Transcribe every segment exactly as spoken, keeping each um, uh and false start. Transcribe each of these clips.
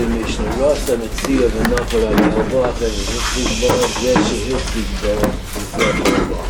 the Mishnah. Rasa Metzia v'Nafal al Yalvach and Hichzik Bar, Zesh Hichzik Bar,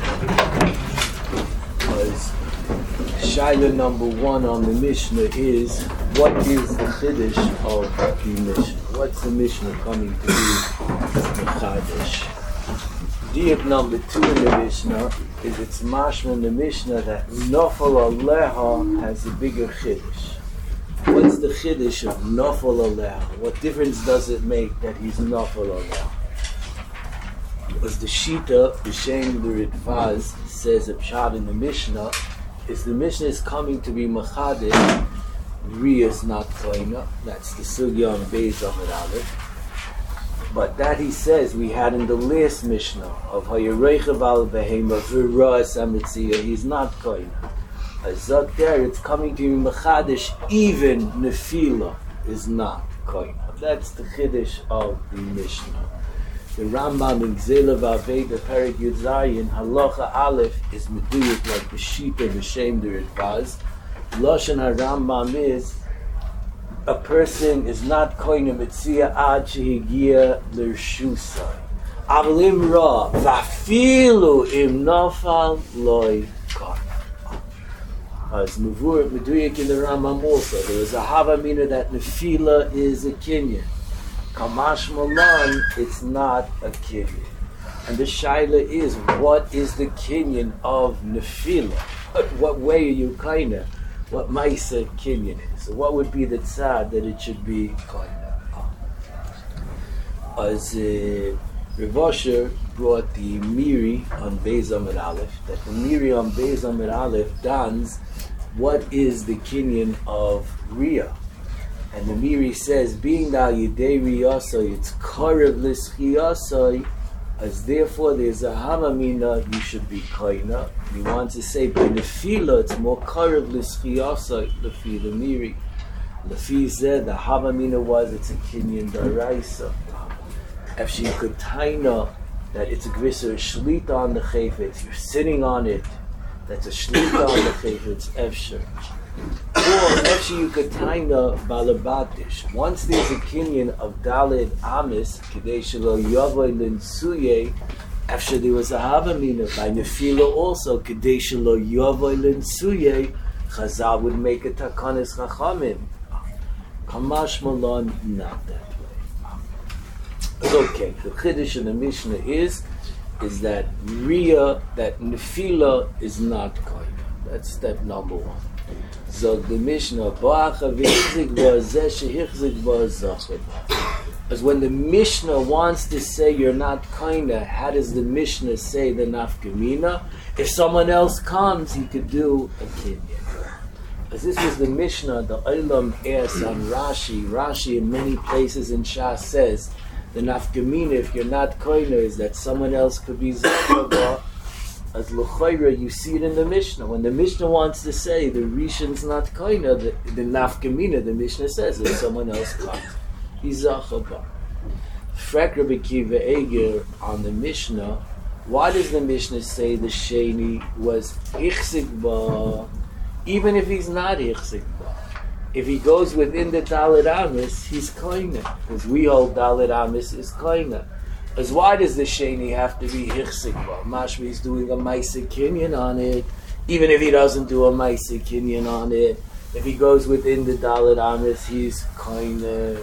because Shaila number one on the Mishnah is, what is the Chiddush of the Mishnah? What's the Mishnah coming to be Chiddush? Diak number two in the Mishnah is it's mashma in the Mishnah that Nafal Aleha has a bigger Chiddush. What's the Chiddush of Nafal Aleha? What difference does it make that he's Nafal Aleha? Because the Shita, B'Shem the Ritvaz, says a pshat in the Mishnah, is the Mishnah is coming to be Machadeh, Riyah is not Koina. That's the Sugya on Beis Amud Aleph. But that he says we had in the last Mishnah of Hayereichav al Behema V'Ra'as Amitziyah, he's not Koina. Azak there, it's coming to be Machadish, even Nefila is not Koina. That's the Chiddush of the Mishnah. The Rambam in Gzela V'Aveda Perek Yud Zayin Halacha Aleph is meduyik like the Shita B'Shem the Ritvaz. Lashon HaRambam is a person is not koina mitzia ad shehigia l'rshusai. Aval im ra v'afilu im nafal loy koina. As Mavur meduyik in the Rambam also, there is a havamina that nefila is a kinyan. Kamash malan, it's not a kinyan. And the shaila is, what is the kinyan of nefila? What way are you koina? What Maisa Kinyan is. So what would be the tzad that it should be Koina? As uh, Rav Asher brought the Miri on Beis Amud Aleph, that the Miri on Beis Amud Aleph dons what is the Kinyan of Riyah. And the Miri says, being that Yidei Riyasai, it's Karev L'Schiyasai, as therefore there's a Hamamina, you should be Koina. He wants to say by Nefila, it's more Karev L'Schiyasa, Lefi the Miri. Lefi said the Hamamina was, it's a Kinyan Daraisa. If she could taina that it's a Grisser, a Shlita on the Chayfetz, you're sitting on it, that's a Shlita on the Chayfetz, Efsher. Or if you could taina Balabatish. Once there's a Kinyan of Dalid Amis, Kadesh Lo Yavoy Linsuye, after there was a Havamina by Nefila also, Kadesh Lo Yavoy Linsuye, Chazal would make a Takanis Chachamim. Kamash Malon, not that way. But okay, the Chiddush in the Mishnah is, is that Riyah, that Nefila is not Koina. That's step number one. So the Mishnah, as when the Mishnah wants to say you're not Koina, how does the Mishnah say the nafkamina? If someone else comes, he could do a kinyan. As this was the Mishnah, the Olam asks on Rashi. Rashi in many places in Shas says the nafkamina, if you're not Koina, is that someone else could be Zachaba. As l'chayra, you see it in the Mishnah. When the Mishnah wants to say the Rishon's not koina, the, the nafkamina, the Mishnah says if someone else comes, he's zachaba. Frek Rabbi Kiva Eger on the Mishnah. Why does the Mishnah say the sheni was ichzik ba, even if he's not ichzik ba? If he goes within the Daled Amis, he's koina, because we hold Daled Amis is koina. As why does the sheni have to be hichsikba? Mashmi is doing a maisa kinyan on it, even if he doesn't do a maisa kinyan on it. If he goes within the Daled Amis, he's kind of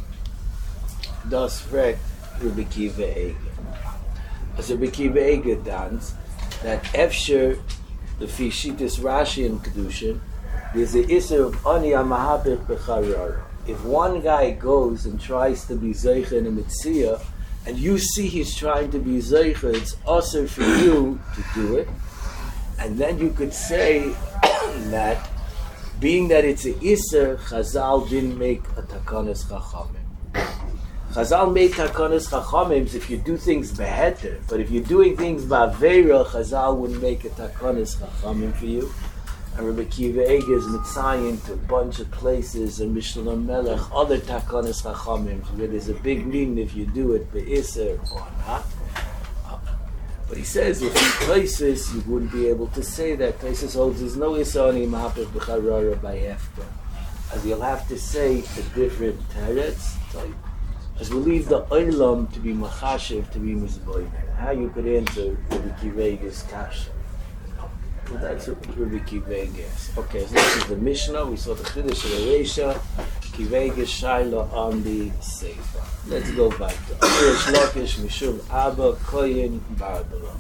das frek Rabbi Kiva Eger. As Rabbi Kiva Eger dance that efsher the fishitas Rashi and Kedushin, there's a issue of ani amahapich becharara. If one guy goes and tries to be zeicha in a mitzvah, and you see he's trying to be zeicha, it's also for you to do it. And then you could say that, being that it's a iser, Chazal didn't make a takanas chachamim. Chazal made takanas chachamim if you do things beheter, but if you're doing things ba'avera, Chazal wouldn't make a takanas chachamim for you. And Rabbi Kiva Eger is mitzayin to a bunch of places in Mishnah Melech, other takanas chachamim, where there's a big meaning if you do it be'iser or not. But he says if in places you wouldn't be able to say that. Places holds there's no isani mahapir b'charara by hefker. as you'll have to say a different teretz type. As we leave the olam to be machashiv, to be mizboy. How you could answer Rabbi Kivega's kasha? Well, that's what Rabbi Kivega is. Okay, so this is the Mishnah. We saw the Chiddush of the Reisha, Kivega's Shaila on the Seifa. Let's go back to Rish Lakish, Mishum Abba, Koyin, Barbara.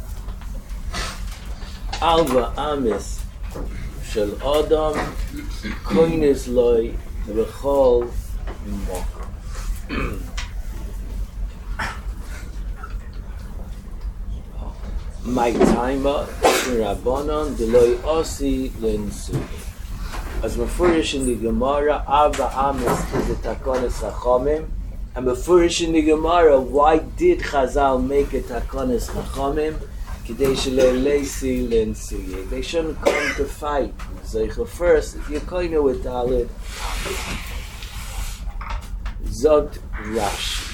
Alva Amis Shel Adam, Koinis Loi, Bechol, Mokum. My timer, Rabbanon, Deloy Osi, Lensu. As Mefurish in the Gemara, Abba Amis is the Takonis Chachamim. And Mefurish in the Gemara, why did Chazal make a Takonis Chachamim? Kidei Shelei Leisi Lensu. They shouldn't come to fight. Zeicha first, if you're kind of with Dalit, Zod Rashi.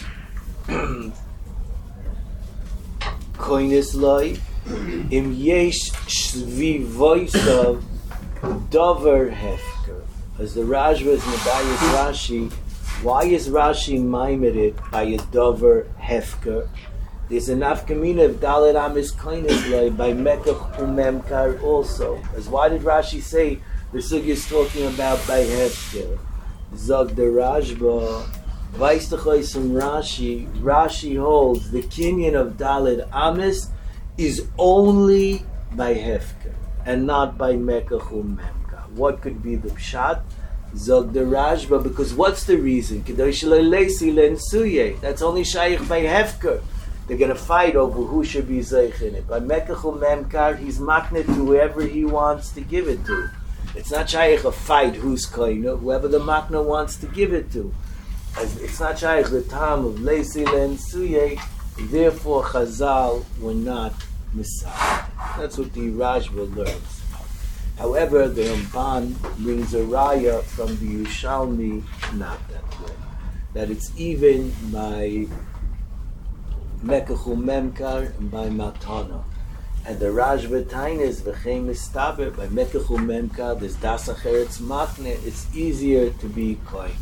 Koinis loy im yesh shvivoisav dover hefker. As the Rajva is Nabayas Rashi, why is Rashi maimed by a dover hefker? There's an afkamina of Dalet Amis Koinis loy by Mekach Umemkar also. As why did Rashi say the sugi is talking about by hefker? Zog the Rajba. Vaishtachosum Rashi, Rashi holds the kinyan of Dalet Amis is only by Hefker and not by Mekachum Memka. What could be the pshat? Zog the Rashba, because what's the reason? That's only shaykh by Hefker. They're going to fight over who should be zeich in it. By Mekachum Memkar, he's maknet to whoever he wants to give it to. It's not shaykh a fight who's koina, whoever the makna wants to give it to. As it's not shaykh the time of Leisi Len Suye, therefore Chazal were not Messiah. That's what the Rashba learns. However, the Ramban brings a raya from the Yushalmi, not that way. That it's even by Mekachum Memkar and by Matana. And the Rashba Tain is V'chein Mistaber, by Mekachum Memkar, there's Das Acheretz Makne, it's easier to be koine.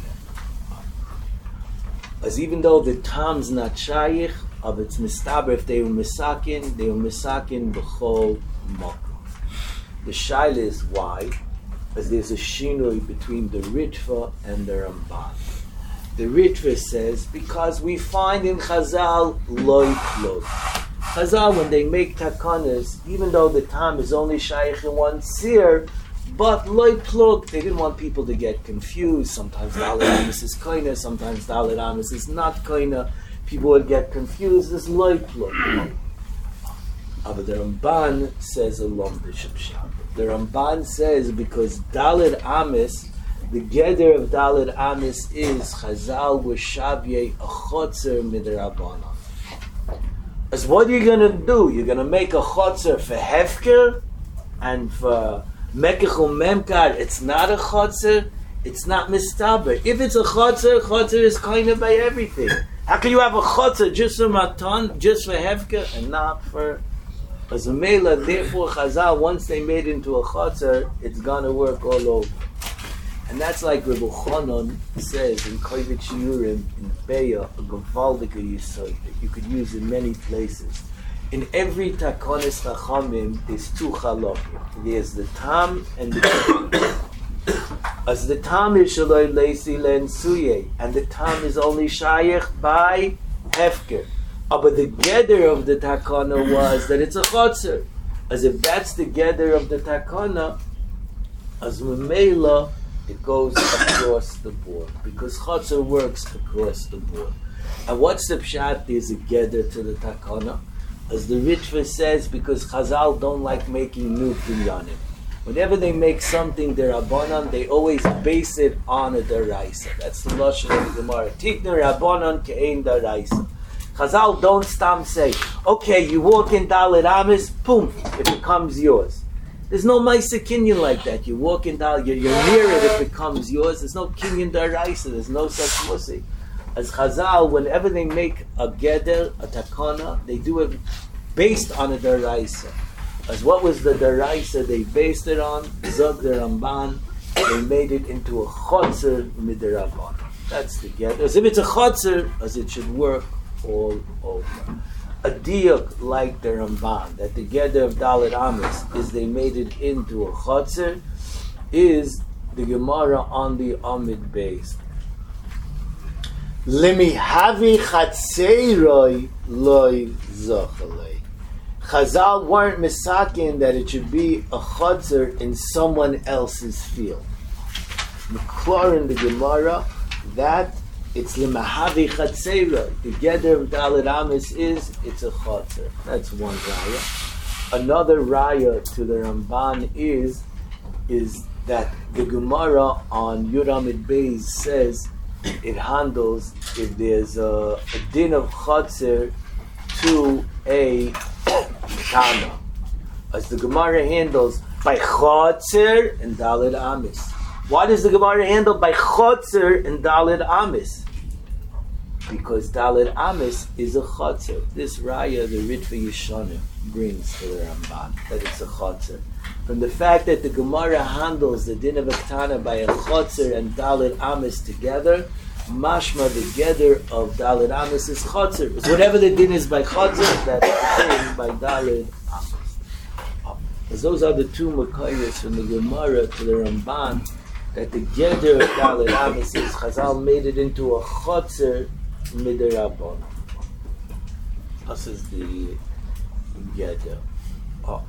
As even though the Tam's not shaykh, of its mistaber, if they were misakin, they were misakin b'chol mokum. The shaila is why, as there's a shinui between the Ritva and the Ramban. The Ritva says, because we find in Chazal loy plug. Chazal, when they make takanas, even though the Tam is only shaykh in one seer, but loy plug, they didn't want people to get confused. Sometimes Dalet Amis is koina, sometimes Dalet Amis is not koina. People would get confused. This loy plug. But the Ramban says a lom bishop shab. The Ramban says because Dalet Amis, the geder of Dalet Amis is Chazal v'shavye a chotzer midrabanan. As what are you going to do? You're going to make a chotzer for hefker and for Mekachum Memkar, it's not a chotzer, it's not mistaber. If it's a chotzer, chotzer is kind of by everything. How can you have a chotzer just for matan, just for hefker, and not for a zemela? Therefore, Chazal, once they made it into a chotzer, it's gonna work all over. And that's like Rebbe Chanan says in Kovet Shiurim in Beya, a Gavaldika Yisod that you could use in many places. In every Takonis Chachamim, there's two chalokim. There's the Tam and the Tam. As the Tam is Shaloi Leisi Len Suye, and the Tam is only Shaykh by Hefker. But the Geder of the Takana was that it's a Chotzer. As if that's the Geder of the Takana, as Memela, it goes across the board. Because Chotzer works across the board. And what's the Pshat? There's a Geder to the Takana. As the Ritva says, because Chazal don't like making new kinyanim. Whenever they make something derabanan, they always base it on a deraisa. That's the lashon of the Gemara. Tikna rabbanan ke'ein deraisa. Chazal don't stam say, okay, you walk in Dalet Amis, boom, it becomes yours. There's no Maisa Kinyan like that. You walk in Dalet, you're, you're near it, it becomes yours. There's no Kinyan deraisa. There's no such musi. As Chazal, whenever they make a geder, a takana, they do it based on a deraisa. As what was the deraisa they based it on? Zog the Ramban, they made it into a chotzer midirabon. That's the get. As if it's a chotzer, as it should work all over. A diuk like the Ramban, that the gather of Dalit Amis is they made it into a chotzer, is the Gemara on the Amid base. Limi havi chatzeiroi loy zachalei. Chazal weren't misakin that it should be a chotzer in someone else's field. M'klor in the Gemara that it's limahavi chatzeiroi. The gather of Dalit Amis is it's a chotzer. That's one raya. Another raya to the Ramban is is that the Gemara on Yuramid Beis says it handles if there's a, a din of chotzer to a tana, as the Gemara handles by chotzer and Dalit Amis. Why does the Gemara handle by chotzer and Dalit Amis? Because Dalit Amis is a chotzer. This raya the Ritva Yeshana brings to the Ramban that it's a chotzer. From the fact that the Gemara handles the din of a tana by a chotzer and Dalit Amis together, mashma the gather of Dalit Amis is chotzer. It's whatever the din is by chotzer, that's the thing by Dalit Amis. Because those are the two makayos from the Gemara to the Ramban, that the gather of Dalit Amis is Chazal made it into a chotzer midirabon. This is the gather. Oh.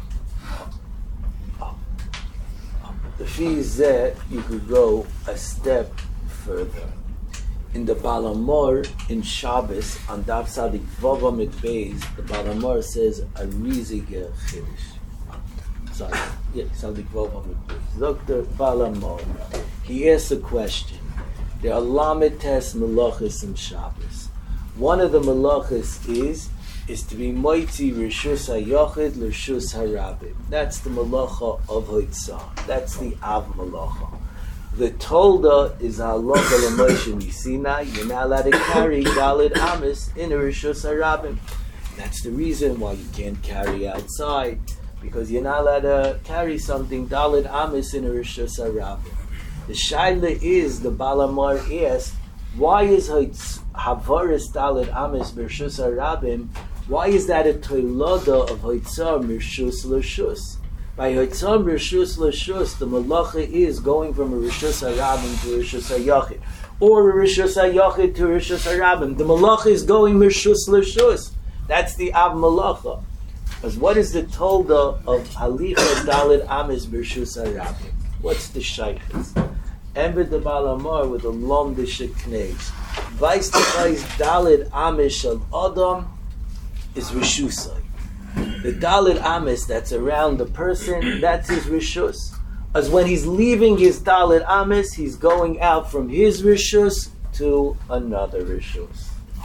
The fee is that you could go a step further. In the Balamor in Shabbos on Daf Sadik Vova Mit Beis, the Balamor says a rizige chiddush. Sorry, yeah, Sadik Vova Mit Beis. Doctor Balamor, he asks a question. There are lamites melachos in Shabbos. One of the melachos is is to be moitzi rishus hayochid l'rishus harabim. That's the malacha of Hoitzah. That's the Av malacha. The Tolda is halacha l'Moshe Misina. You're not allowed to carry Dalit Amis in a rishus harabim. That's the reason why you can't carry outside, because you're not allowed to carry something Dalit Amis in a rishus harabim. The shaila is the Balamar asks, why is Havaris Dalit Amis b'rishus harabim? Why is that a toilada of Hoitzah Mirshus L'Shus? By Hoitzah Mirshus L'Shus, the malacha is going from a Rishus HaRabim to a Rishus HaYachid, or a Rishus HaYachid to a Rishus HaRabim. The malacha is going Mirshus L'Shus. That's the Av malacha. Because what is the tolda of Halicha Dalit Amis Mirshus HaRabim? What's the shaykhs? Ember the Balamar with a lom de shekneis. Vice the vice Dalit Amis Shal Adam is Rishusai. The Dalit Amis that's around the person, that's his Rishus. As when he's leaving his Dalit Amis, he's going out from his Rishus to another Rishus.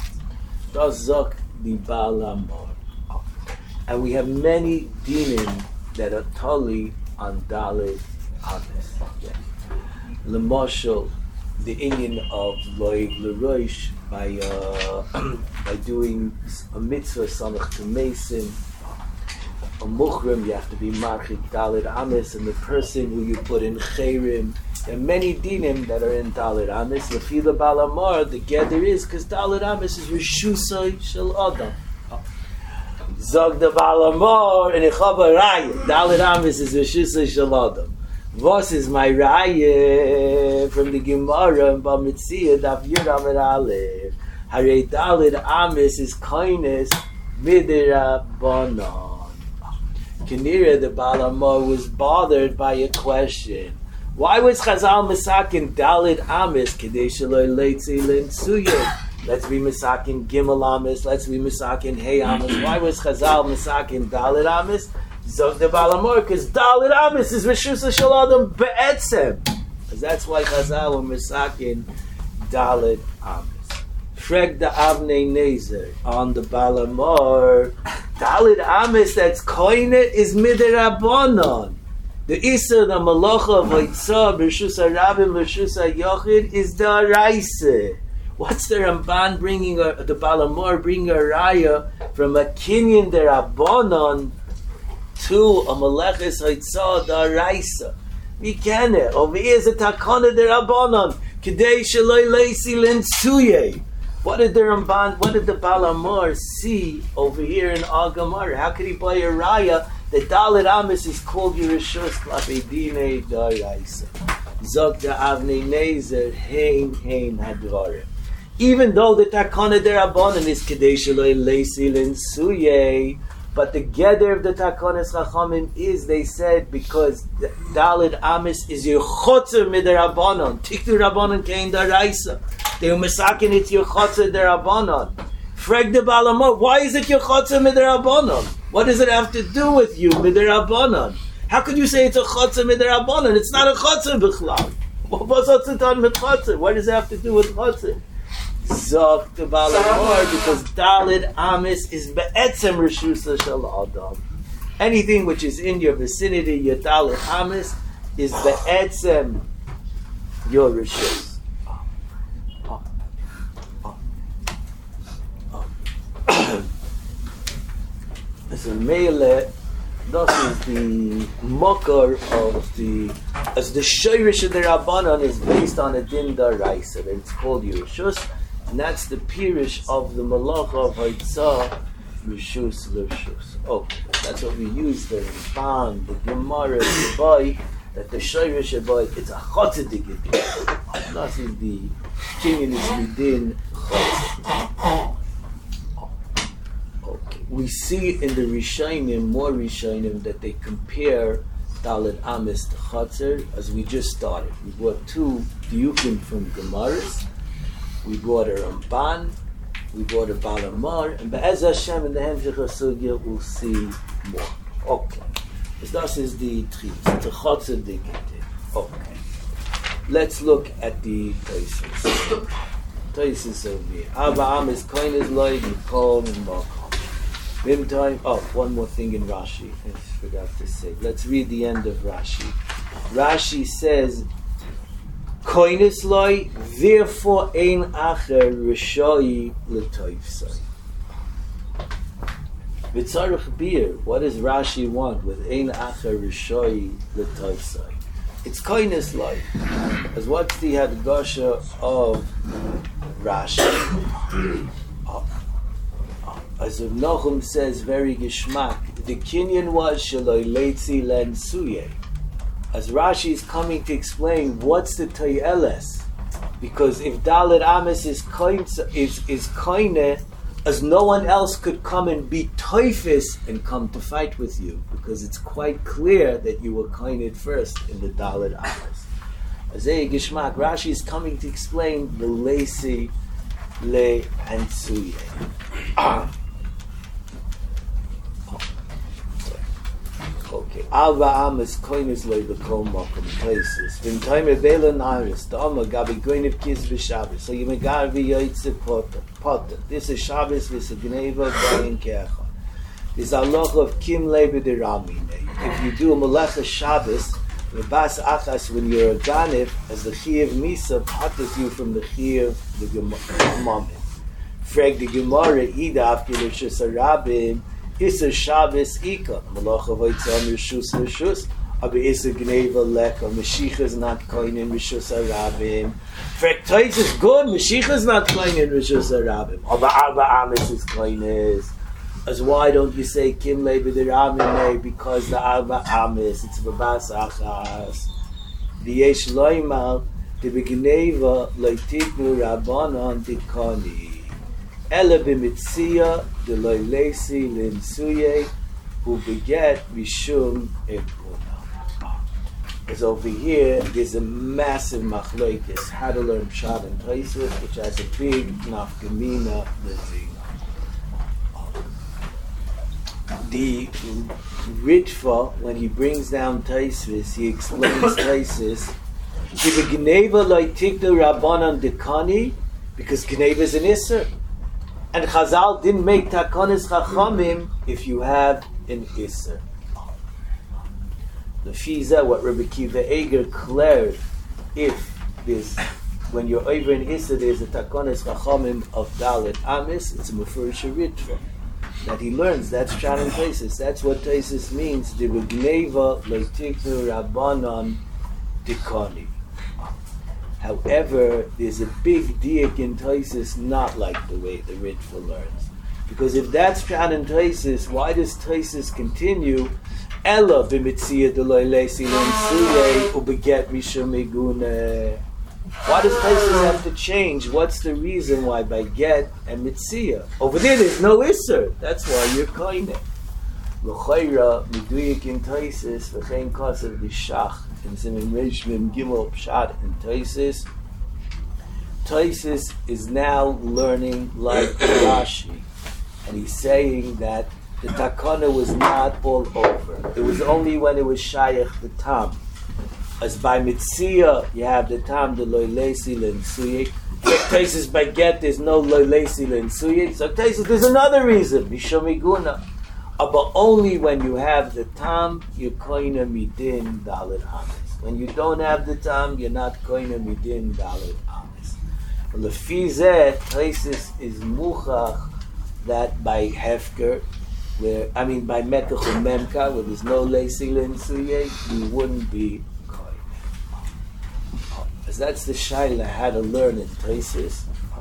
Dazak the Balamor. And we have many dinim that are tali on Dalit Amis. Yeah. L'moshel, the inyan of Loig L'Roish, by uh, by doing a mitzvah samach to mason, a muchrim, you have to be marchik Dalit Amis, and the person who you put in chayrim. There are many dinim that are in Dalit Amis. Lefila Balamar, the gather is because Dalit Amis is Rishusay Shel Adam. Zog the Balamar and Echava Raya. Dalit Amis is Rishusay Shel Adam. What is my raya from the Gemara and Bamitzia Daf Yuram and Aleph? Harei Dalit Amis is kindness midrabanan. Kenira the Balamar was bothered by a question. Why was Chazal Misakin Dalit Amis Kedei Shaloi Leitzi Lentsuya? Let's be Misakin Gimel Amis. Let's be Misakin Hey Amis. Why was Chazal Misakin Dalit Amis? Zog the Balamor, because Dalit Amis is Rishus Shel Adam Be'etzem. Because that's why Chazal were Misakin Dalit Amis. Freg the Avnei Nezer on the Balamor. Dalit Amis that's koine is Midirabonon. The Issa, the Malacha of Hoitzah, Rishus HaRabim, Rishus HaYachid is the Araise. What's the Ramban bringing, a, the Balamor bringing a raya from a Kinyan Derabonon to a Meleches Hoitzah Daraisa? Mikene. Over here is a takana de Rabbanon. Kidei shaloi leisi lensuye. What did the Ramban, what did the Balamor see over here in Agamar? How could he buy a raya that Dalit Amis is called Yerushalayim Klapedine Daraisa? Zog the Avnei Nezer Hein Hein Hadvarim. Even though the Takana de Rabbanon is Kidei shaloi leisi lensuye, but the gather of the Takanas Chachamim is, they said, because Dalit Amis is your chotzer mid'Rabbanon. Tiktu Rabbanon kein daraisa. They were masakin it's your chotzer d'Rabbanon. Frag the Balamot, why is it your chotzer mid'Rabbanon? What does it have to do with you mid'Rabbanon? How could you say it's a chotzer mid'Rabbanon? It's not a chotzer b'chlal. What's it done with chotzer? What does it have to do with chotzer? Zok the Balamor, because Dalit Amis is be'etzem Rishusa Shel Adam. Anything which is in your vicinity, your Dalit Amis, is be'etzem your Rishus. Oh. Oh. Oh. So Meile, this is the Mokar of the, as the Shoyrish of the Rabbanon is based on a Din Daraisa. It's called Yerushus. And that's the pirish of the Malacha of Haitzah, Rishus Rishus. Oh, that's what we use the Ramban, the Gemara, the Bay, that the Shoyrish Bay, it's a Chotzedik Yedin. That is the Kinyan is within Chotzedik. Okay. We see in the Rishonim, more Rishonim, that they compare Dalit Amis to Chotzer, as we just started. We brought two Diukim from Gemaras. We brought a Ramban, we brought a Balamar, and Be'ez Hashem in the Hemshech HaSugya we'll see more. Okay. This is the Tchis. It's a Chotzer Digite. Okay. Let's look at the Taisus. Taisus over here. Abba Am is Koin is Loy, Mikol, and Malkom. Mim time. Oh, one more thing in Rashi. I forgot to say. Let's read the end of Rashi. Rashi says, Koinis loy, therefore ein acher rishoi l'toifsai. V'tzarech bir, what does Rashi want with ein acher rishoi l'toifsai? It's koinis loy. As what's the hadgasha of Rashi? Oh. Oh. As Rav Nachum says very geschmack, the kinyan was shaloi leitzi len suye. As Rashi is coming to explain what's the Toyeles, because if Dalit Amis is koine, is is koine, as no one else could come and be toifis and come to fight with you, because it's quite clear that you were koine first in the Dalit Amis. As a Gishmak, Rashi is coming to explain the Leisi Le and Suye. Okay. Alva Amas Koinis Loi Bekom Mokum places. Vim time Bela Naris, the Oma Gabi Goiniv Kiz Vishabis. So you may Garvi Yoitze Potter. Potter. This is Shabbos, this is Gneva, Bayin Kecha. This is Allah of Kim Lebe de Ramine. If you do a Melecha Shabbos, the Bas Achas, when you're a Ganif, as the Chiev Misa potters you from the Chiev, the Gemara. Freg the Gemara, Ida after the Shusarabim. Issa Shabbos Ika, Malacha Vaitzam Rishus Rishus, aber Issa Gneva Leka, Mashiach is not coin in Rishus Arabim. Frektois is good, Mashiach is not coin in Rishus Arabim. Aber Arba Amis is coin is. As why don't you say Kim Lebe the Ramine? Because the Arba Amis, it's Babas Achas. The Yesh Loimal, the Begneva, Leitiknu Rabbanon Dikoni. Ela b'mitzia deloy leisi linsuye who beget mishum ekuna. Because over here there's a massive machlokes how to learn Pshat and Tosfos, which has a big nafkamina l'zina. The Ritva, when he brings down Tosfos, he explains Tosfos. The Gneva loy tiknu rabbanon dekani, because Gneva is an Isser. And Chazal didn't make Takonis Chachamim if you have an Isser. The Fiza, what Rabbi Kiva Eger declared, if there's, when you're over an Isser, there's a Takonis Chachamim of Dalit Amis, it's a Mefurish Ritva. That he learns, that's Shannon Taisis. That's what Taisis means. The Gneva Leitiknu Rabbanon Tikoni. However, there's a big diak in Taisis not like the way the Ritva learns. Because if that's Pshat in Taisis, why does Taisis continue? Ella b'mitziyah deloy leisi l'nsuye u'beget mishum megune. Why does Taisis have to change? What's the reason why by get and mitziyah? Over there, there's no isser. That's why you're koine. L'chayra miduyik in Taisis v'chein kasav b'shach in Siman Reish Mem Gimel Pshat in Taisis. Taisis is now learning like Rashi, and he's saying that the takana was not all over. It was only when it was shayach the tam. As by mitzia, you have the tam, the loylesi l'nsuyik. Taisis by get, there's no loylesi l'nsuyik. So Taisis, there's another reason, mishomiguna. Uh, but only when you have the tam, you're koina midin dalit amis. When you don't have the tam, you're not koina midin dalit amis. Lefi zeh, Taisis is muchach that by hefker, where I mean by mekach or memka, where there's no leisi l'nsuyik, you wouldn't be because that's the shaila how to learn in Taisis.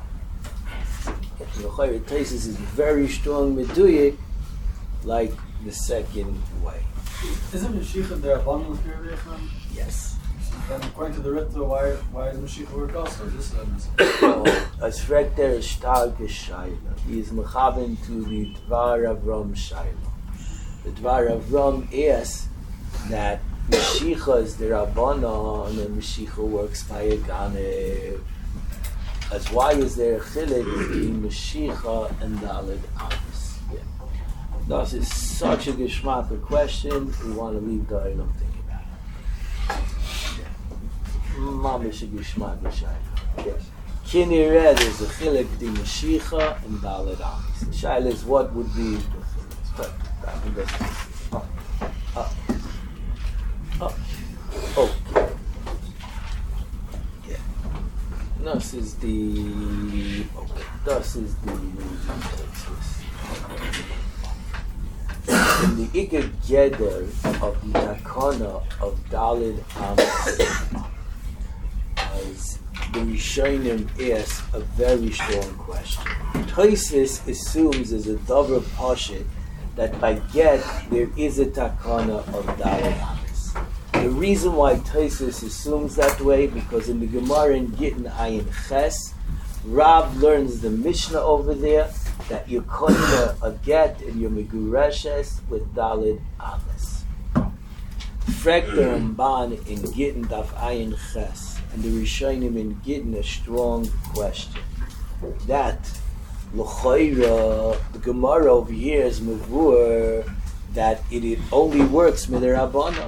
Taisis is very strong meduyik, like the second way. Isn't Mashiach the Rabbanon period? Yes. Then according to the Ritva, why why is Mashiach work also? This as frek there is stark shaila. He is mechaben to the Dvar Avram shaila. The Dvar Avram is that Mashiach is the Rabbanon and Mashiach works by a Ganev. As why is there a chilek between Mashiach and Daled Amis? Yeah. This is such a geschmack question, we want to leave the Olam thinking about it. Mamish a geschmack b'shayla. Yes. Kinireh, there's a chilek between Mashiach and Daled Amis. The shayla is what would be the chilek. But I think that's oh. Oh. Oh. Okay. Yeah. This is the okay. This is the in the Ikar Geder of the Takana of Daled Amis as the Rishonim ask a very strong question. Taisis assumes as a Dover Pashit that by get there is a Takana of Daled Amis. The reason why Taisus assumes that way, because in the Gemara in Gittin Ayin Ches, Rav learns the Mishnah over there that you're koina a get and you're megureshes with Daled Amis. Frek the Ramban in Gittin Daf Ayin Ches, and the Rishonim in Gittin a strong question. That L'choira, the Gemara over here is mevur that it, it only works midirabbanan.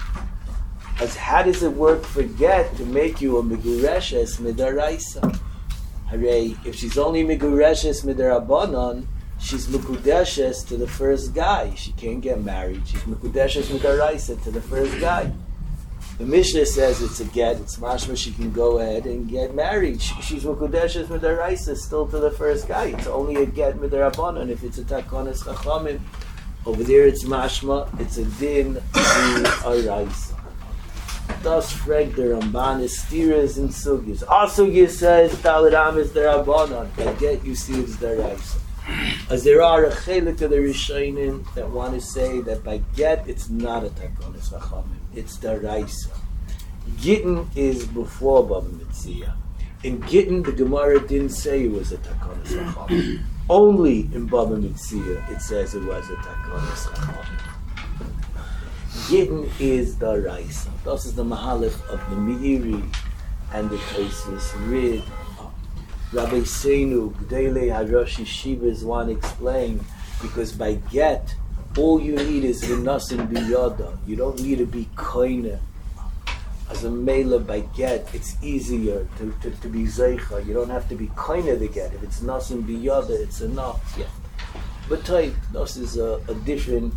As how does it work for get to make you a megureshes midaraisa? Hooray! If she's only megureshes midarabanan, she's mekudeshes to the first guy. She can't get married. She's mekudeshes midaraisa to the first guy. The Mishnah says it's a get. It's mashma. She can go ahead and get married. She, she's mekudeshes midaraisa still to the first guy. It's only a get midarabanan if it's a takonis chachamim. Over there it's mashma. It's a din midaraisa. Thus, freg the Ramban is stiras and sugis. Our sugis says Daled Amis the Rabbanon. I get you see it's the Raisa. As there are a chelik of the Rishonim that want to say that by get it's not a takonis v'chamim, it's the Raisa. Gittin is before Baba Metzia. In Gittin, the Gemara didn't say it was a takonis v'chamim. Only in Baba Metzia it says it was a takonis v'chamim. Gittin is the Raisa. This is the Mahalach of the Meiri and the Taisus Rid. Rabbi Seinu, G'dei Harosh Yeshivas want to explain, because by get, all you need is v'nasin biyada. You don't need to be koine. As a mela by get, it's easier to, to, to be zeicha. You don't have to be koine to get. If it's nasin biyada, it's enough. Yeah. But type, this is a, a different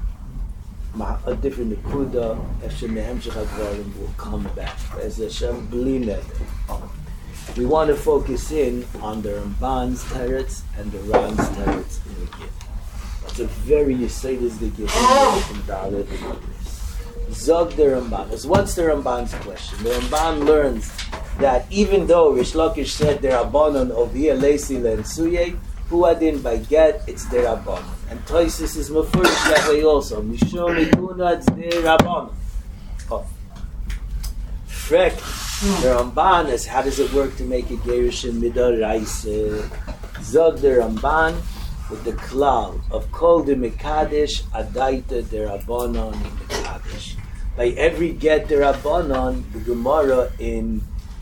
a different nekuda. After mehemshech hadvarim will come back. As Hashem bli neder. We want to focus in on the Ramban's teretz and the Ran's teretz in the Gittin. It's a very yesodis the Gittin in Daled Amis. Zog the Ramban. So what's the Ramban's question? The Ramban learns that even though Rish Lakish said the Rabbanon Ovia Lesi Lensuye, Huadin by get, it's the Rabbanon. And Toisis is Mefurish that way also. Mishom Ikunad the Rabbanon. Oh. Frek, the Ramban is how does it work to make a Gerushin Midoraisa? Zog the Ramban with the klal of Kol de Mekadesh Adaita de Rabbanon Mekadesh. By every get de Rabbanon, the Gemara in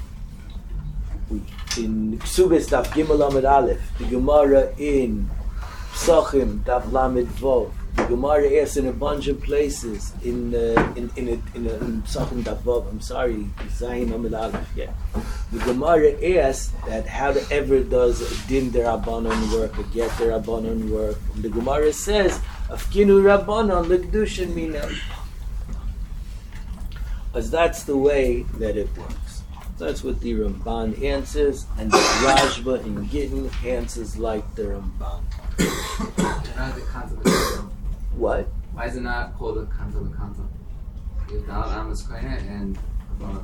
in Ksubis Daf Gimel Amid Aleph, the Gemara in Psachim Daf Lamed Vov, the Gemara asks in a bunch of places in uh, in in a, in, a, in Psachim Daf Vov. I'm sorry, Zayin Amid Aleph. Yeah, the Gemara asks that however does a din de Rabbanon work, a get de Rabbanon work. And the Gemara says Afkinu Rabbanon l'Kedushin Mina. As that's the way that it works. That's what the Ramban answers, and the Rashba in Gittin answers like the Ramban. Not the concept of the concept. What? Why is it not called the concept of the concept? You have Dal Amos Koine and Rabbanon.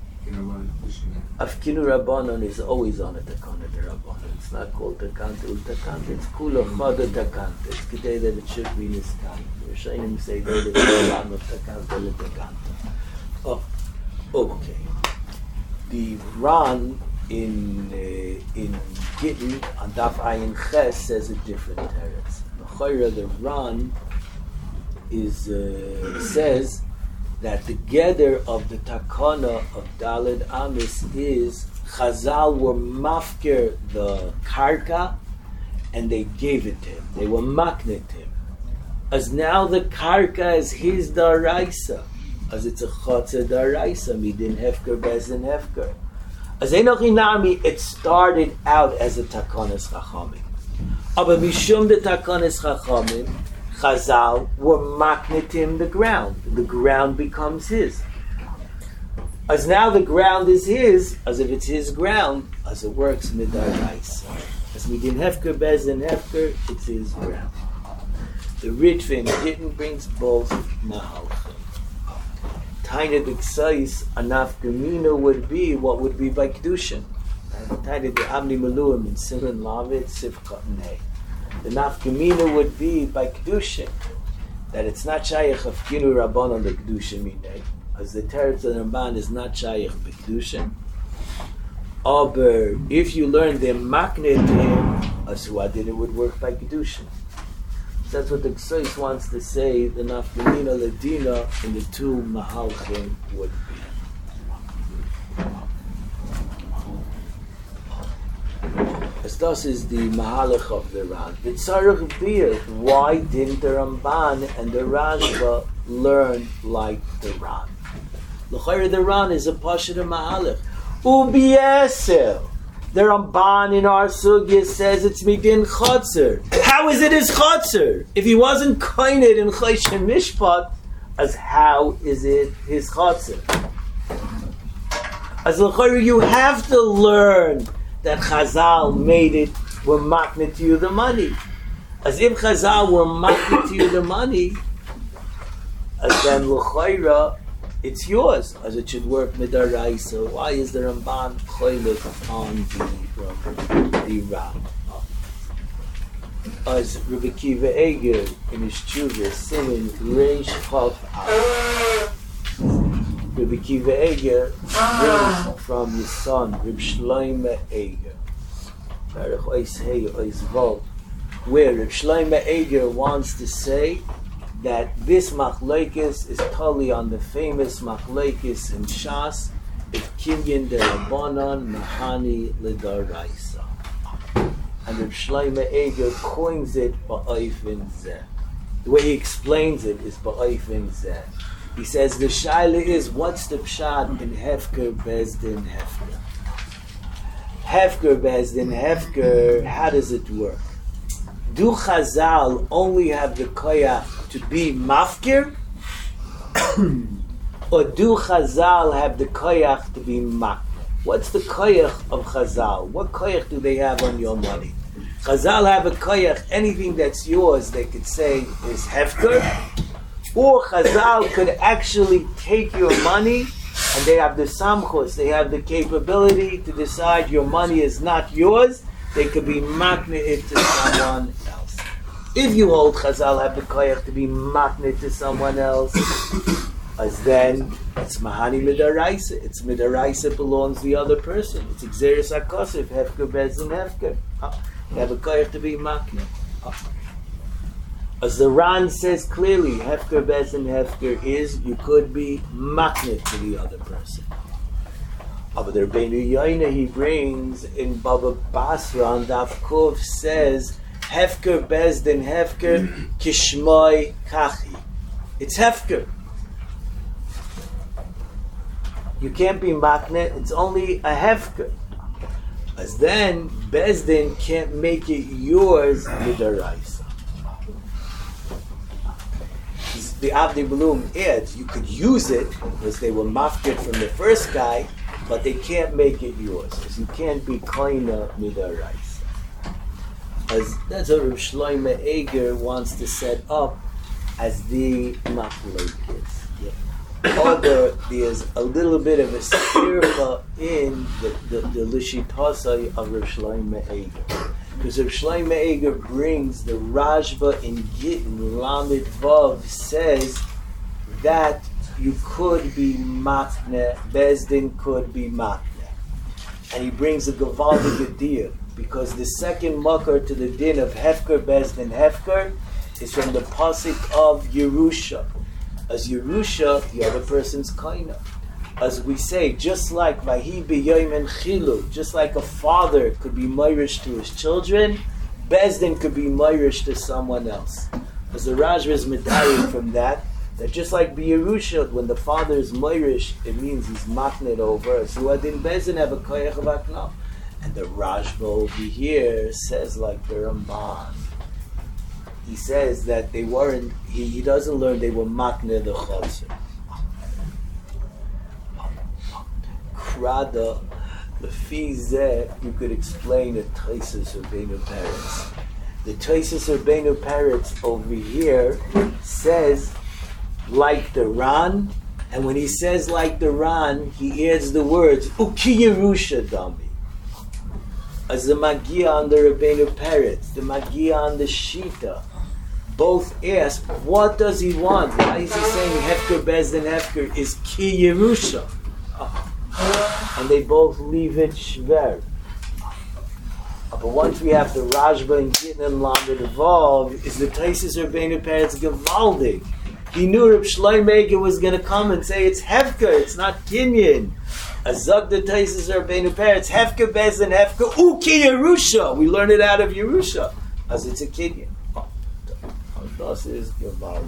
Afkinu Rabbanon is always on a Takana de Rabbanon. It's not called Takanta ul Takanta. It's Kula Chada Takanta. It's Kedei that it should be Niskan. The Rishonim say that it's a lot of Takanta le Takanta. Oh, okay. The Ran in uh, in Gittin on Daf Ayin Ches says a different teretz. The Chayra, the Ran is uh, says that the gather of the takana of Daled Amis is Chazal were mafker the karka and they gave it to him. They were maknet him. As now the karka is his daraisa. As it's a chotze daraisa, midin hefker bezin hefker. As enochinami, it started out as a takanas chachamim. Aber mishum the takanas chachamim, Chazal were maknetim the ground. The ground becomes his. As now the ground is his, as if it's his ground, as it works midaraisa. As midin hefker bezin hefker, it's his ground. The Ritva didn't brings both mahalchim. Taina d'ksais anaf gemina would be what would be by kedushin. Taina d'amni maluim in Siman Lavid Sivcha Nei. The nafkamina would be by kedushin that it's not shayach of kinu rabbanon the kedushin minay, as the teretz of the Ramban is not shayach of kedushin. Aber if you learn the maknet him, as who did it would work by kedushin. That's what the Ksais wants to say. The nafkamina ladina in the two mahalchim would be. As thus is the mahalach of the Ran. The tzarech beer. Why didn't the Ramban and the Rashba learn like the Ran? L'chayr the Ran is a pashat of mahalach. Ubiyesel. The Ramban in our sugya says it's midin chotzer. How is it his chotzer? If he wasn't koined in Choshen Mishpat, as how is it his chotzer? As l'chayr you have to learn that Chazal made it, were maknet to you the money. As if Chazal were maknet to you the money, as then l'chayra, it's yours, as it should work midaraisa. Why is the Ramban choylek on the the Ram? As Rabbi Kiva Eger in his tshuva singing Reish Chav Av. Rabbi Kiva Eger brings from his son Reb Shloime Eger, Baruch Ois Hey Ois Vol, where Reb Shloime Eger wants to say that this machlekes is totally on the famous machlekes in Shas, if Kinyan de Rabbanon Mahani L'Daraisa. And Reb Shloime Eger coins it ba'oifin zeh. The way he explains it is ba'oifin zeh. He says the shaila is, what's the pshat in Hefker Bezdin Hefker? Hefker Bezdin Hefker, how does it work? Do Chazal only have the koyach to be mafkir? Or do Chazal have the koyach to be makir? What's the koyach of Chazal? What koyach do they have on your money? Chazal have a koyach, anything that's yours they could say is hefker, Or Chazal could actually take your money, and they have the samchus, they have the capability to decide your money is not yours. They could be makne it to someone else. If you hold Chazal have the koyach to be makne to someone else, as then it's mahani midaraisa. It's midaraisa belongs to the other person. It's exeris akosif hefker bezin hefker. You have a koyach to be makne. As the Ran says clearly, hefker bezin hefker is you could be makne to the other person. But the Rabbeinu Yoina he brings in Baba Basra on Daf Kuf says hefker bezdin hefker kishmoi kachi. It's hefker. You can't be makne. It's only a hefker. As then bezdin can't make it yours midaraisa. The Avnei Bloom adds you could use it because they were mafkid from the first guy, but they can't make it yours. Because you can't be koina midaraisa. As that's what Reb Shlomo Eger wants to set up as the machlokes. Yeah. Although there's a little bit of a stirpa in the the, the Lishitasa of Reb Shlomo Eger. Because Reb Shlomo Eger brings the Rashba in Gittin Lamed Vav says that you could be matne, Bezdin could be matne, and he brings a Gavaldik idea because the second makar to the din of Hefker Bezdin Hefker is from the pasuk of Yerusha. As Yerusha, the other person's kaina. As we say, just like Vahi b'yoyim chilu, just like a father could be mayrish to his children, Bezdin could be mayrish to someone else. As the Rajva is medayik from that, that just like b'Yerusha, when the father is mayrish, it means he's makned over. As Yuadin Bezdin have a koyach of aknaf. And the Rajva over here says like the Ramban. He says that they weren't, he, he doesn't learn they were makned the chotzer. Rather, the fizeh you could explain the Taisus Urbenu Peretz. The Taisus Urbenu Peretz over here says like the Ran, and when he says like the Ran, he adds the words Uki Yerusha Dami. As the Magia on the Urbenu Peretz, the Magia on the Shita, both ask, what does he want? Why is he saying Hefker Bezdin Hefker is Ki Yerusha? Oh. And they both leave it shver. But once we have the Rashba and Gittin and Lamed involved, is the Taisus Urbenu Peretz Gevaldik. He knew Reb Shlomo Eger was going to come and say it's Hefker, it's not Kinyan. Azag the Taisus Urbenu Peretz, Hefker Bezdin Hefker, Uki Yerusha. We learn it out of Yerusha, as it's a Kinyan. Oh, this is Gevaldik.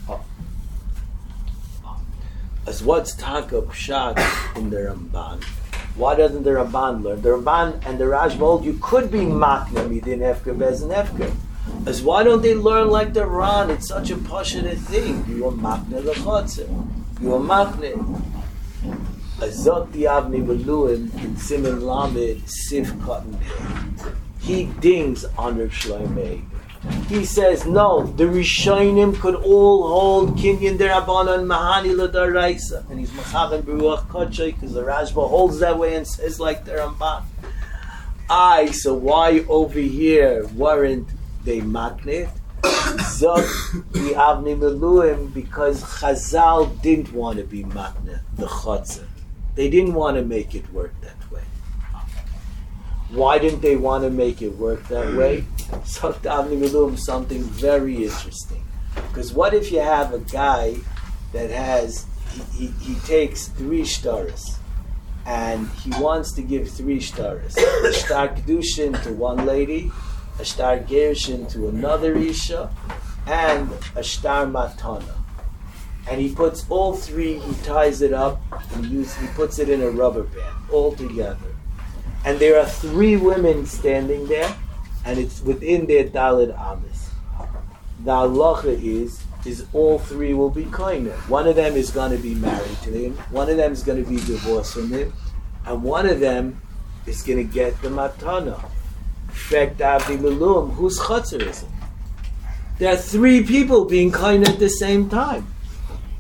As what's Taka Pshat in the Ramban? Why doesn't the Ramban learn? The Ramban and the Rashba hold you could be makne midin hefker bezin hefker. As why don't they learn like the Ran? It's such a passionate thing. You are makne the chotzer. You are makne. Azot the Avnei Bloom in Siman Lamed Sif Cotton. He dings on Reb Shlomo Eger. He says, no, the Rishonim could all hold Kinyan Derabanan Mahani L'Daraisa. And he's Machavan Beruach Kodshay, because the Rashba holds that way and says like the Ramban. Aye, so why over here weren't they maknit? Zot the Avnei Bloom, because Chazal didn't want to be maknit, the Chotzer. They didn't want to make it work that way. Why didn't they want to make it work that way? So Avnei Bloom something very interesting. Because what if you have a guy that has, he, he, he takes three shtaris, and he wants to give three shtaris. A shtar kedushin to one lady, a shtar gerushin to another isha, and a shtar matana. And he puts all three, he ties it up, and he, use, he puts it in a rubber band, all together. And there are three women standing there, and it's within their Daled Amis. The halacha is, is all three will be koinah. One of them is going to be married to him, one of them is going to be divorced from him, and one of them is going to get the matana. In fact, Avnei Bloom, whose chotzer is it? There are three people being koinah at the same time.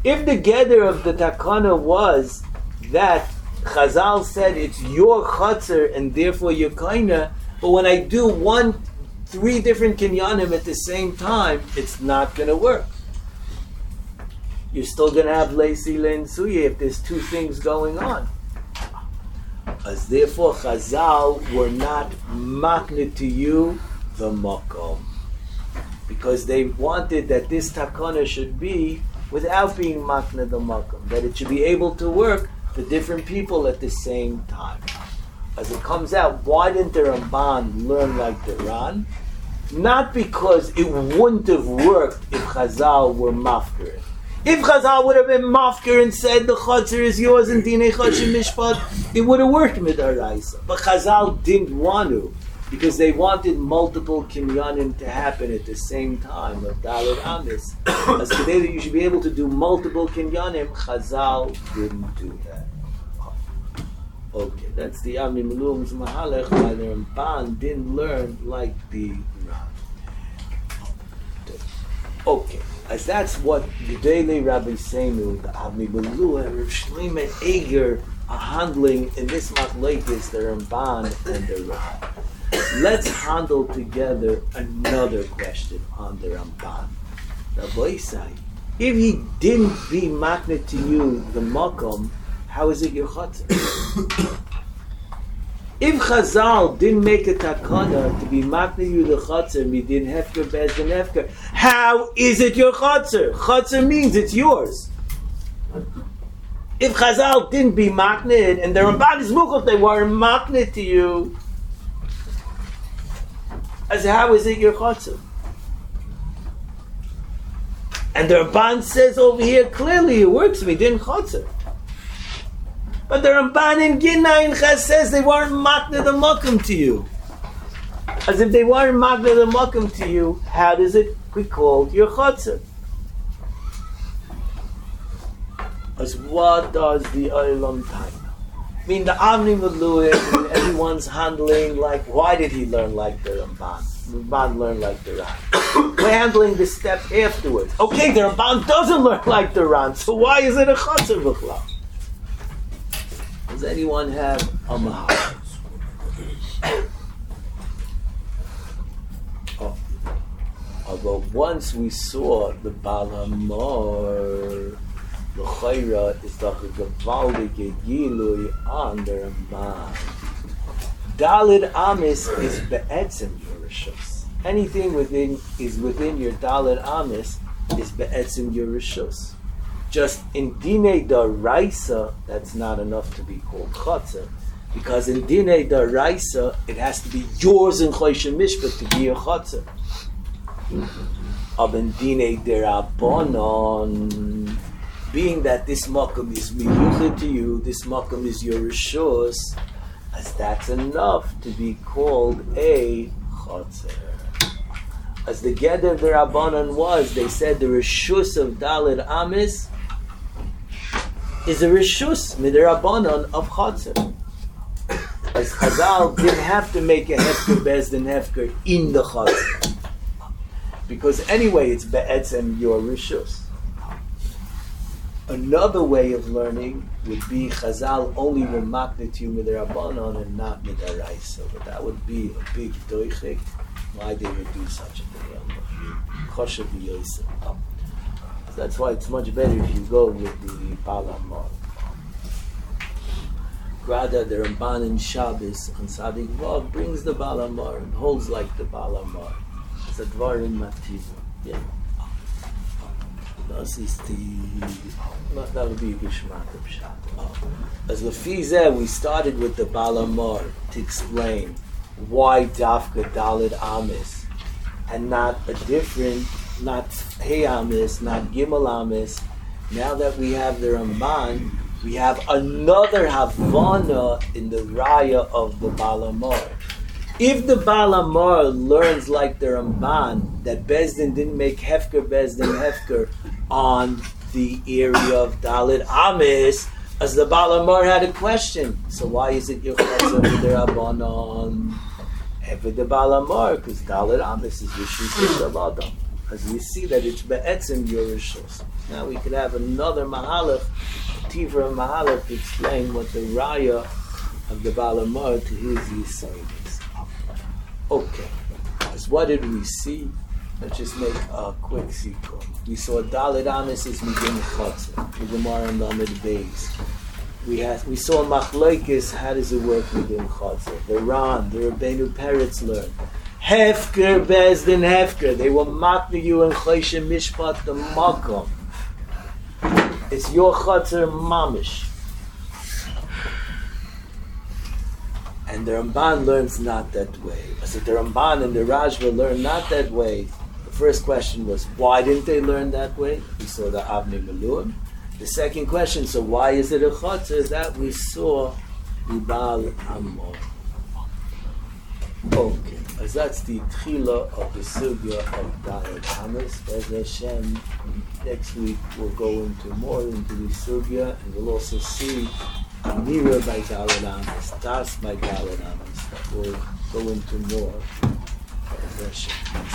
If the gather of the takana was that Chazal said it's your chutzner and therefore your kaina, but when I do one, three different kinyanim at the same time, it's not going to work. You're still going to have leisi le'insuye if there's two things going on. As therefore Chazal were not makna to you the makom, because they wanted that this takana should be without being makna the makom, that it should be able to work for different people at the same time. As it comes out, why didn't the Ramban learn like the Ran? Not because it wouldn't have worked if Chazal were mafker. If Chazal would have been mafker and said the chutzner is yours and dinei chashim mishpat, it would have worked midaraisa. But Chazal didn't want to, because they wanted multiple kinyanim to happen at the same time of Dalet Amis. As today that you should be able to do multiple kinyanim, Chazal didn't do that. Okay, that's the Ami Malum's Mahalech, why the Ramban didn't learn like the Ran. Okay, as that's what the daily Rabbi Seinu, the Ami Malu, and Rav Shlomo Eger are handling in this machlokes, the Ramban and the Ran. Let's handle together another question on the Ramban. Rabbi Isai, if he didn't be makna to you the makom, how is it your chutzner? If Chazal didn't make a takana to be makna you the chutzner, we didn't hefker bez the hefker, how is it your chutzner? Chutzner means it's yours. If Chazal didn't be makna and the Ramban is muchot, they weren't makna to you, as how is it your chutzner? And the Ramban says over here clearly it works for me, didn't chutzner. But the Ramban in Ginayin Ches says they weren't makna the makom to you. As if they weren't makna the makom to you, how does it be called your chutzner? As what does the Olam time? I mean, the Avnei Miluim, everyone's handling like, why did he learn like the Ramban? Ramban learned like the Ran. We're handling the step afterwards. Okay, the Ramban doesn't learn like the Ran, so why is it a chutzner b'chlal? Does anyone have a mahal? Oh. Although once we saw the Baal HaMor, the Chayra is the gewaltige Gilui on the Ramban. Daled Amis is be'etzem your rishus. Anything within is within your Daled Amis is be'etzem your rishus. Just in Dinei Daraisa, that's not enough to be called chutzner, because in Dinei Daraisa it has to be yours in Choshen Mishpat to be a chutzner. Of in Dinei Derabanan, being that this makom is miyuched to you, this makom is your rishus, as that's enough to be called a chutzner. As the Geder Derabanan was, they said the rishus of Daled Amis is a rishus midirabanan of chutzner. As Chazal didn't have to make a hefker bezdin hefker in the chutzner, because anyway it's be'etzem your rishus. Another way of learning would be Chazal only were makna to you midirabanan and not midaraisa, but that would be a big doichik. Why they would do such a thing? Choshev v'yosef. That's why it's much better if you go with the Baal HaMor. Rather, the Ramban in Shabbos on Sadik Vav brings the Baal HaMor and holds like the Baal HaMor. It's a dvar in Mativa. Yeah. Das ist die... That would be a Gishmat of Shabbat. As Lefizeh, we started with the Baal HaMor to explain why Dafka Daled Amis and not a different, not Hey Amis, not Gimel Amis. Now that we have the Ramban, we have another Havana in the Raya of the Baal HaMor. If the Baal HaMor learns like the Ramban that Bezdin didn't make Hefker Bezdin Hefker on the area of Daled Amis, as the Baal HaMor had a question. So why is it your chutzner with the Rabbanon? Ever the Baal HaMor, because Daled Amis is Rishus Shabbatam. Because we see that it's be'etzim Yerushos. Now we could have another Mahalach, Tivra Mahalach, to explain what the Raya of the Balamar to his Yisayim is. Okay, so what did we see? Let's just make a quick sequel. We saw Dalit Amis is Migin Chotzer, the Gemara and Lamed Beis. We had we saw Machlokes, how does it work Migin Chotzer? The Ran, the Rabbeinu Peretz learned. Hefker Bezdin Hefker. They will matna you in Choshen Mishpat the Makom. It's your Chotzer Mamish. And the Ramban learns not that way. I said the Ramban and the Rajva learn not that way. The first question was, why didn't they learn that way? We saw the Avnei Miluim. The second question, so why is it a Chotzer? That we saw the Baal Amor. Okay, as that's the Tchila of the Sugya of Dalet Amos. Bez Hashem, next week we'll go into more into the Sugya, and we'll also see Mira by Dalet Amos, Das by Dalet Amos. We'll go into more. Bez Hashem.